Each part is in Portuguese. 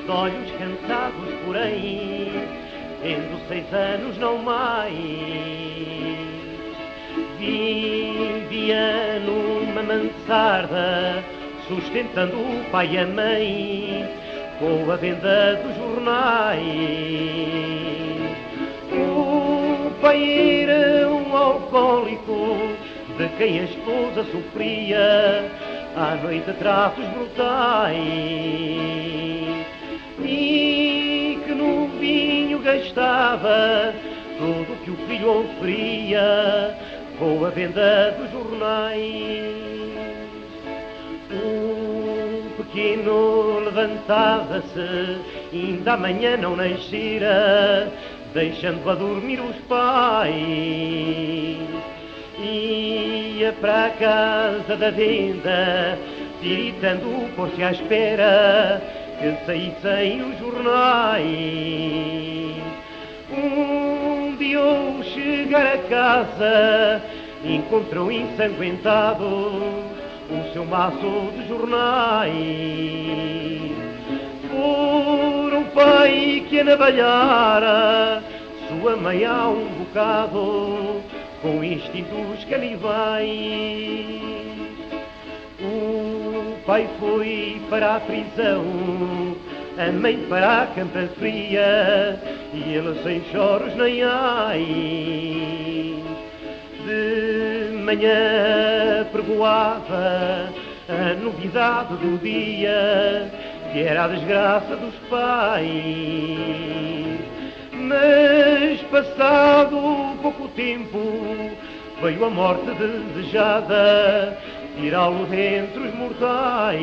de olhos cansados, porém, tendo 6 anos não mais. Vivia numa mansarda, sustentando o pai e a mãe, com a venda dos jornais. O pai era um alcoólico, de quem a esposa sofria à noite tratos brutais, e que no vinho gastava tudo o que o filho oferia, com a venda dos jornais. O pequeno levantava-se, ainda amanhã não nascera, deixando a dormir os pais. Ia para a casa da venda, tiritando por-se à espera que saíssem os jornais. Dia ao chegar a casa, encontrou ensanguentado o seu maço de jornais. Fora o pai que a navalhara sua mãe há um bocado, com instintos canibais. O pai foi para a prisão, a mãe para a campa fria, e ele sem choros nem ai. De manhã pregoava a novidade do dia, que era a desgraça dos pais. Mas passado pouco tempo veio a morte desejada, tirá-lo dentre os mortais.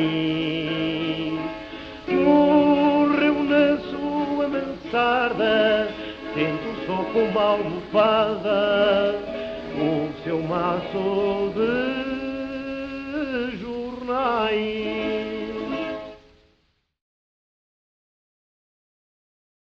Morreu na sua mansarda, tendo só como almofada o seu maço de jornais.